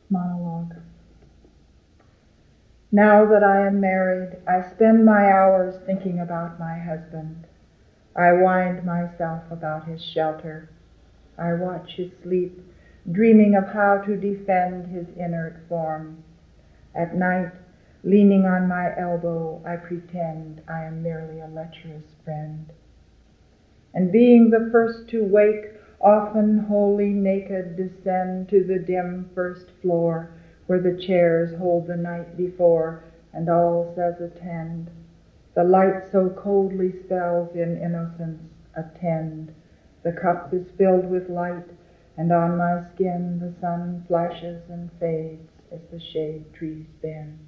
Monologue. Now that I am married, I spend my hours thinking about my husband. I wind myself about his shelter. I watch his sleep, dreaming of how to defend his inert form. At night, leaning on my elbow, I pretend I am merely a lecherous friend. And being the first to wake, often wholly naked, descend to the dim first floor, where the chairs hold the night before, and all says attend. The light so coldly spells in innocence, attend. The cup is filled with light, and on my skin the sun flashes and fades as the shade trees bend.